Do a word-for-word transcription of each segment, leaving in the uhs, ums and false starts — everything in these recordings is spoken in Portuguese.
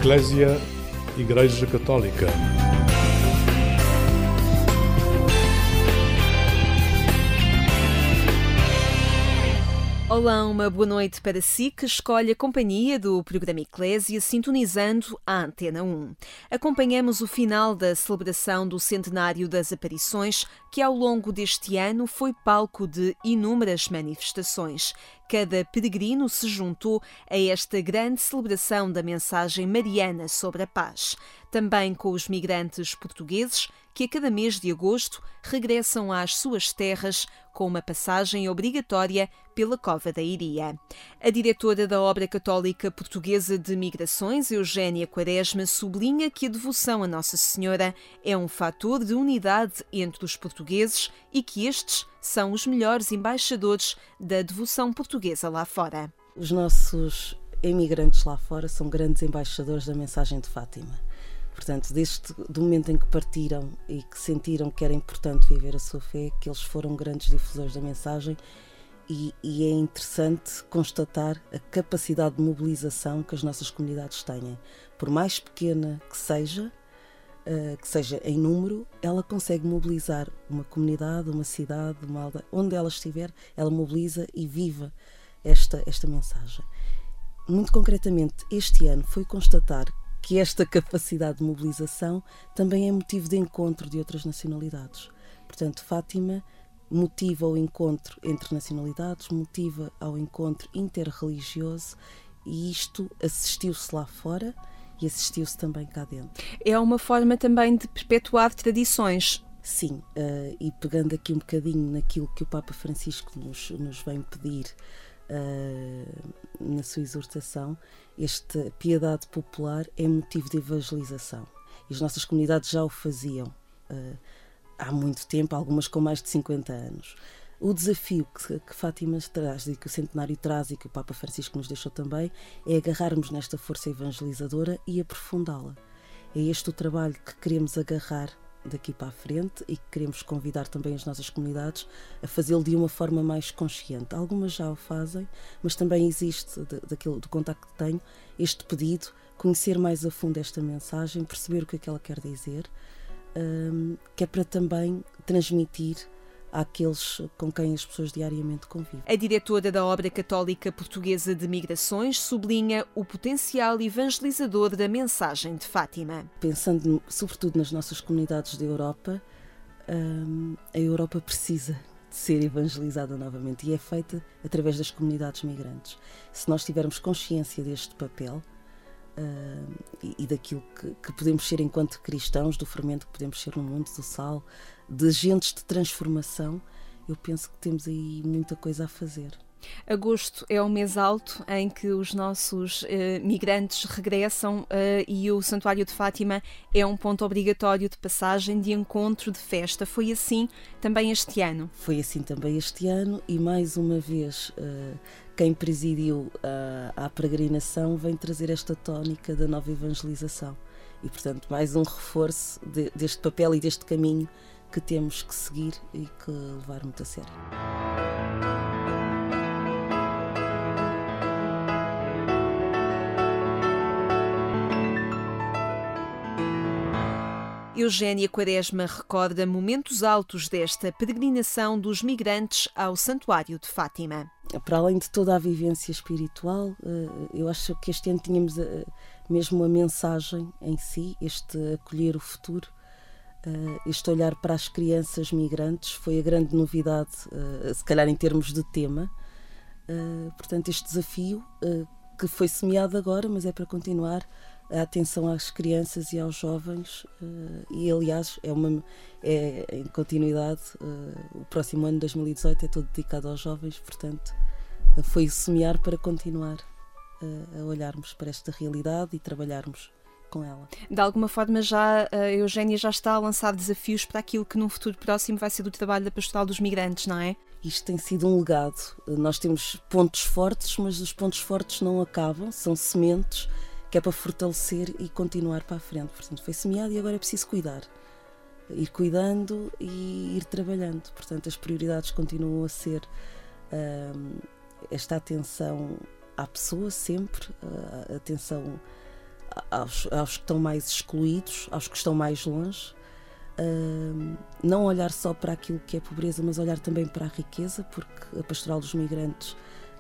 Eclésia, Igreja Católica. Olá, uma boa noite para si que escolhe a companhia do programa Eclésia sintonizando a Antena um. Acompanhamos o final da celebração do centenário das aparições, que ao longo deste ano foi palco de inúmeras manifestações. Cada peregrino se juntou a esta grande celebração da mensagem mariana sobre a paz. Também com os migrantes portugueses, que a cada mês de agosto regressam às suas terras com uma passagem obrigatória pela Cova da Iria. A diretora da Obra Católica Portuguesa de Migrações, Eugénia Quaresma, sublinha que a devoção a Nossa Senhora é um fator de unidade entre os portugueses e que estes são os melhores embaixadores da devoção portuguesa lá fora. Os nossos emigrantes lá fora são grandes embaixadores da mensagem de Fátima. Portanto, desde do momento em que partiram e que sentiram que era importante viver a sua fé, que eles foram grandes difusores da mensagem e, e é interessante constatar a capacidade de mobilização que as nossas comunidades têm. Por mais pequena que seja, uh, que seja em número, ela consegue mobilizar uma comunidade, uma cidade, uma aldeia, onde ela estiver, ela mobiliza e vive esta, esta mensagem. Muito concretamente, este ano foi constatar que esta capacidade de mobilização também é motivo de encontro de outras nacionalidades. Portanto, Fátima motiva o encontro entre nacionalidades, motiva ao encontro interreligioso e isto assistiu-se lá fora e assistiu-se também cá dentro. É uma forma também de perpetuar tradições. Sim, uh, e pegando aqui um bocadinho naquilo que o Papa Francisco nos, nos vem pedir uh, na sua exortação, esta piedade popular é motivo de evangelização. E as nossas comunidades já o faziam uh, há muito tempo, algumas com mais de cinquenta anos. O desafio que, que Fátima traz e que o centenário traz e que o Papa Francisco nos deixou também é agarrarmos nesta força evangelizadora e aprofundá-la. É este o trabalho que queremos agarrar daqui para a frente e que queremos convidar também as nossas comunidades a fazê-lo de uma forma mais consciente. Algumas já o fazem, mas também existe, de, daquilo, do contacto que tenho, este pedido, conhecer mais a fundo esta mensagem, perceber o que é que ela quer dizer, um, que é para também transmitir àqueles com quem as pessoas diariamente convivem. A diretora da Obra Católica Portuguesa de Migrações sublinha o potencial evangelizador da mensagem de Fátima. Pensando sobretudo nas nossas comunidades da Europa, hum, a Europa precisa de ser evangelizada novamente e é feita através das comunidades migrantes. Se nós tivermos consciência deste papel hum, e, e daquilo que, que podemos ser enquanto cristãos, do fermento que podemos ser no mundo, do sal, de agentes de transformação, eu penso que temos aí muita coisa a fazer. Agosto é o mês alto em que os nossos eh, migrantes regressam eh, e o Santuário de Fátima é um ponto obrigatório de passagem, de encontro, de festa. Foi assim também este ano? Foi assim também este ano e mais uma vez eh, quem presidiu a, a peregrinação vem trazer esta tónica da nova evangelização e, portanto, mais um reforço de, deste papel e deste caminho que temos que seguir e que levar muito a sério. Eugénia Quaresma recorda momentos altos desta peregrinação dos migrantes ao Santuário de Fátima. Para além de toda a vivência espiritual, eu acho que este ano tínhamos mesmo a mensagem em si, este acolher o futuro, este olhar para as crianças migrantes foi a grande novidade, se calhar em termos de tema. Portanto, este desafio que foi semeado agora, mas é para continuar, a atenção às crianças e aos jovens e, aliás, é, uma, é em continuidade, o próximo ano, dois mil e dezoito, é todo dedicado aos jovens, portanto, foi semear para continuar a olharmos para esta realidade e trabalharmos com ela. De alguma forma já a Eugénia já está a lançar desafios para aquilo que num futuro próximo vai ser do trabalho da Pastoral dos Migrantes, não é? Isto tem sido um legado. Nós temos pontos fortes, mas os pontos fortes não acabam, são sementes que é para fortalecer e continuar para a frente. Portanto, foi semeado e agora é preciso cuidar. Ir cuidando e ir trabalhando. Portanto, as prioridades continuam a ser hum, esta atenção à pessoa sempre, a atenção aos, aos que estão mais excluídos, aos que estão mais longe. Uh, não olhar só para aquilo que é pobreza, mas olhar também para a riqueza, porque a Pastoral dos Migrantes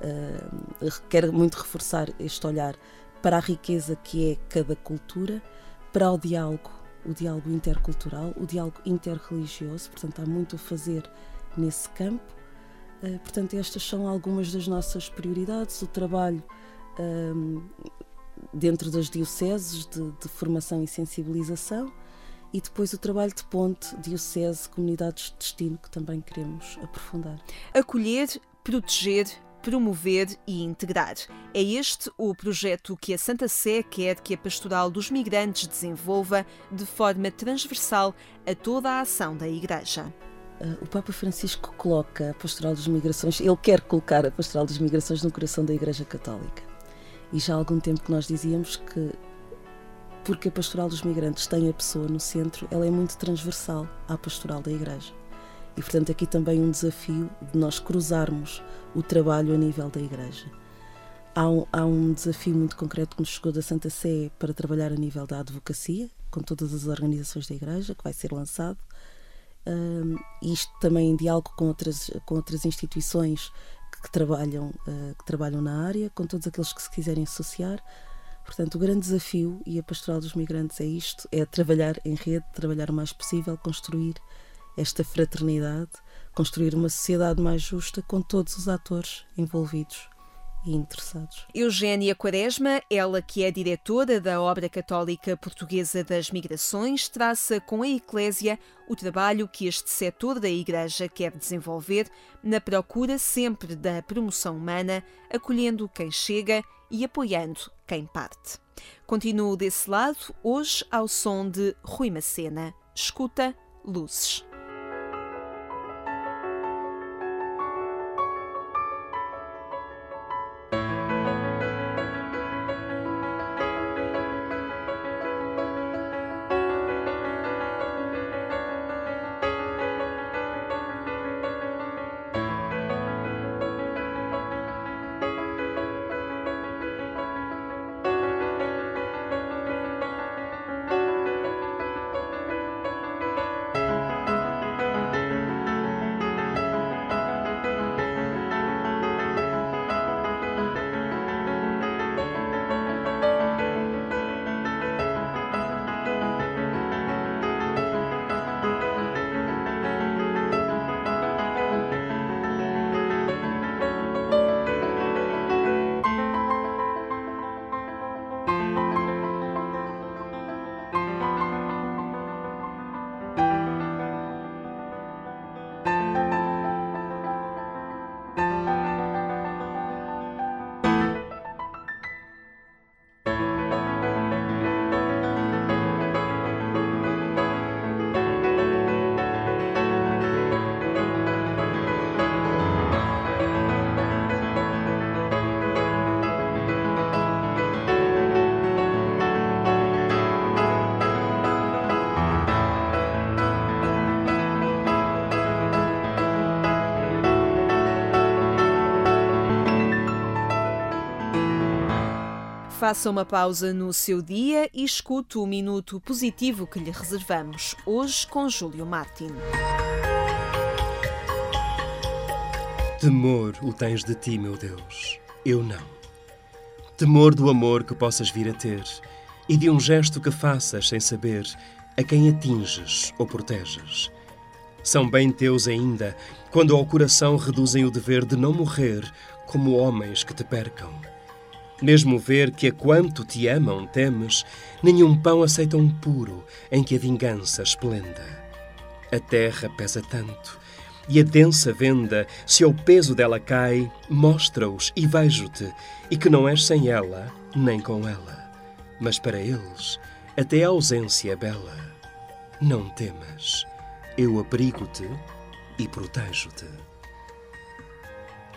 uh, quer muito reforçar este olhar para a riqueza que é cada cultura, para o diálogo, o diálogo intercultural, o diálogo interreligioso. Portanto, há muito a fazer nesse campo. Uh, portanto, estas são algumas das nossas prioridades. O trabalho uh, dentro das dioceses de, de formação e sensibilização, e depois o trabalho de ponte, diocese, comunidades de destino, que também queremos aprofundar. Acolher, proteger, promover e integrar. É este o projeto que a Santa Sé quer que a Pastoral dos Migrantes desenvolva de forma transversal a toda a ação da Igreja. O Papa Francisco coloca a Pastoral das Migrações, ele quer colocar a Pastoral das Migrações no coração da Igreja Católica. E já há algum tempo que nós dizíamos que, porque a Pastoral dos Migrantes tem a pessoa no centro, ela é muito transversal à Pastoral da Igreja. E, portanto, aqui também um desafio de nós cruzarmos o trabalho a nível da Igreja. Há um, há um desafio muito concreto que nos chegou da Santa Sé para trabalhar a nível da advocacia, com todas as organizações da Igreja, que vai ser lançado. Um, isto também em diálogo com outras, com outras instituições que, que, trabalham, uh, que trabalham na área, com todos aqueles que se quiserem associar. Portanto, o grande desafio, e a Pastoral dos Migrantes é isto, é trabalhar em rede, trabalhar o mais possível, construir esta fraternidade, construir uma sociedade mais justa com todos os atores envolvidos e interessados. Eugénia Quaresma, ela que é diretora da Obra Católica Portuguesa das Migrações, traça com a Eclésia o trabalho que este setor da Igreja quer desenvolver na procura sempre da promoção humana, acolhendo quem chega e apoiando quem parte. Continuo desse lado, hoje ao som de Rui Macena. Escuta Luzes. Faça uma pausa no seu dia e escute o minuto positivo que lhe reservamos, hoje com Júlio Martin. Temor o tens de ti, meu Deus, eu não. Temor do amor que possas vir a ter e de um gesto que faças sem saber a quem atinges ou proteges. São bem teus ainda quando ao coração reduzem o dever de não morrer como homens que te percam. Mesmo ver que a quanto te amam temes, nenhum pão aceitam puro em que a vingança esplenda. A terra pesa tanto, e a densa venda, se ao peso dela cai, mostra-os e vejo-te, e que não és sem ela, nem com ela. Mas para eles, até a ausência é bela. Não temas, eu abrigo-te e protejo-te.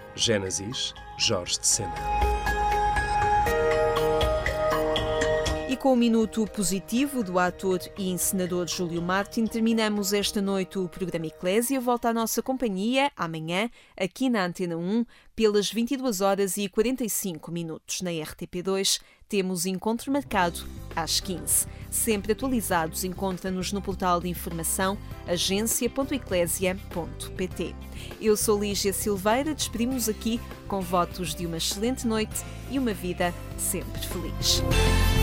Gênesis, Jorge de Sena. com o minuto positivo do ator e encenador Júlio Martin, terminamos esta noite o programa Eclésia. Volta à nossa companhia amanhã, aqui na Antena um, pelas vinte e duas horas e quarenta e cinco minutos. Na R T P dois temos encontro marcado às quinze. Sempre atualizados, encontra-nos no portal de informação agência ponto eclésia ponto pt. Eu sou Lígia Silveira, despedimos-nos aqui com votos de uma excelente noite e uma vida sempre feliz.